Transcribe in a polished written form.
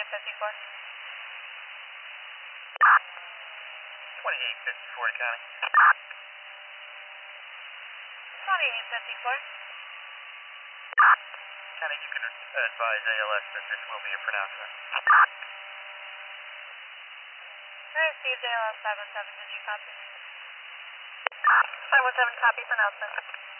2854. 2854 to County. 2854. County, you can advise ALS that this will be a pronouncement. I received ALS 517, did you copy? 517, copy pronouncement.